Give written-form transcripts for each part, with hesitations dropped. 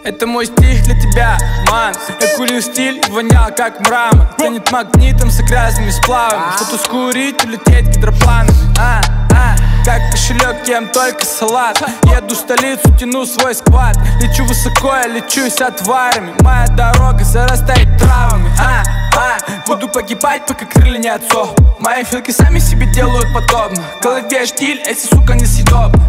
Это мой стих для тебя, ман. Я курил стиль, вонял как мрамор. Тянет магнитом с грязными сплавами. Что-то скурить, улететь гидропланами. Как кошелек, ем только салат. Еду в столицу, тяну свой сквад. Лечу высоко, я лечусь отварами. Моя дорога зарастает травами. Буду погибать, пока крылья не отсохнут. Мои филки сами себе делают подобно. В голове штиль, эти сука несъедобны.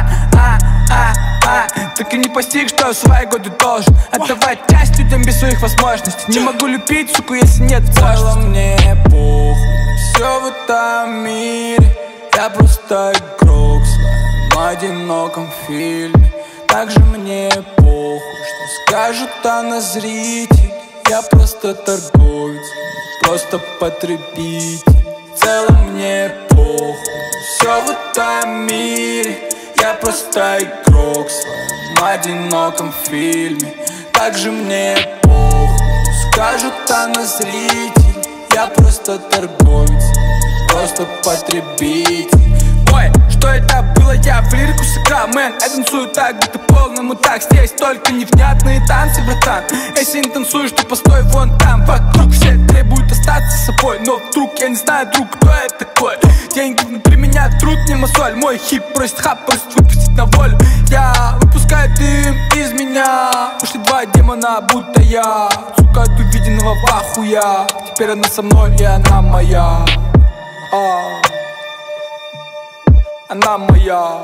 Так и не постиг, что в свои годы должен отдавать часть людям без своих возможностей. Не могу любить, сука, если нет возможности. Мне похуй все в этом мире. Я просто игрок в своем одиноком фильме. Также мне похуй, что скажут о нас зрители. Я просто торговец, просто потребитель. В целом мне похуй все в этом мире. Я просто игрок в своем одиноком фильме. Также мне похуй, скажут о нас зрители. Я просто торговец, просто потребитель. Ой, что это было? Я в лирику сыграл, мэн. Я танцую так, будто полному так. Здесь только невнятные танцы, братан. Если не танцуешь, то постой вон там. Вокруг все требуют остаться с собой. Но вдруг, я не знаю, друг, кто это такой. Деньги внутри меня, труд не мозоль. Мой хип просит хап, просит выпустить на волю. Я выпускаю дым из меня. Ушли два демона, будто я. Сука, от увиденного в ахуя. Теперь она со мной и она моя. Она моя.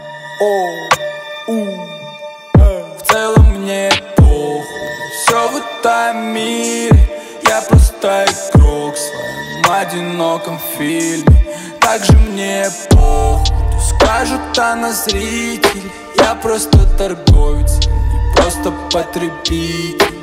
В целом мне похуй все в этом мире. Я просто игрок в своем одиноком фильме. Также мне похуй, что скажут о нас зрители. Я просто торговец, не просто потребитель.